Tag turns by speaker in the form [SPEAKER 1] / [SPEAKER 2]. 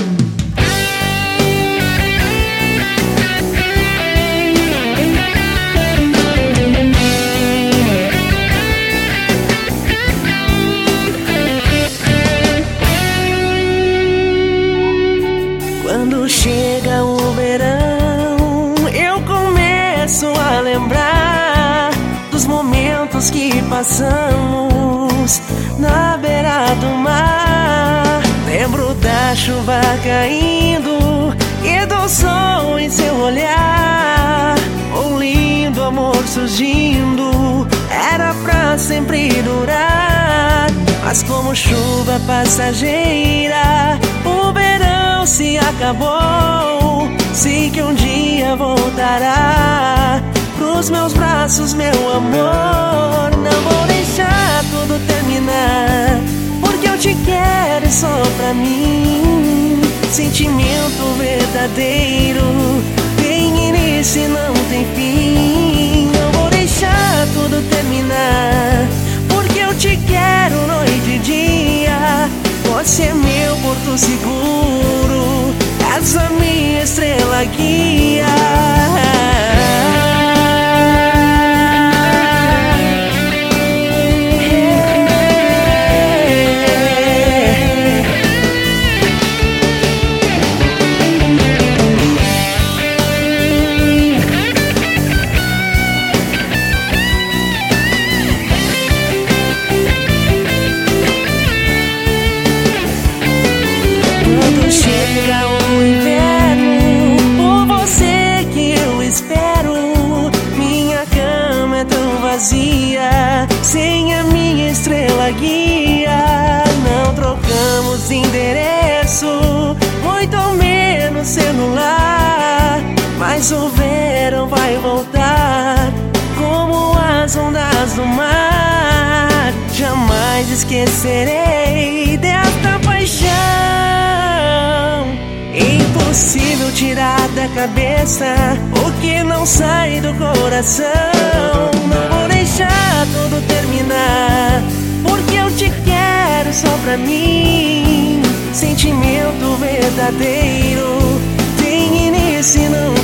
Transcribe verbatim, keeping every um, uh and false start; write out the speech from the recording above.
[SPEAKER 1] Quando chega o verão, eu começo a lembrar dos momentos que passamos na beira do mar. Lembro da chuva caindo e do sol em seu olhar. Um lindo amor surgindo, era pra sempre durar. Mas como chuva passageira, o verão se acabou. Sei que um dia voltará pros meus braços, meu amor. Não vou deixar tudo terminar, porque eu te quero só pra mim. Sentimento verdadeiro, tem início e não tem fim. Não vou deixar tudo terminar, porque eu te quero noite e dia. Você é meu porto seguro, és a minha estrela guia. Chega o inverno, por você que eu espero. Minha cama é tão vazia, sem a minha estrela guia. Não trocamos endereço, muito menos celular. Mas o verão vai voltar, como as ondas do mar. Jamais esquecerei desta paixão. Impossível tirar da cabeça o que não sai do coração. Não vou deixar tudo terminar, porque eu te quero só pra mim. Sentimento verdadeiro, tem início e não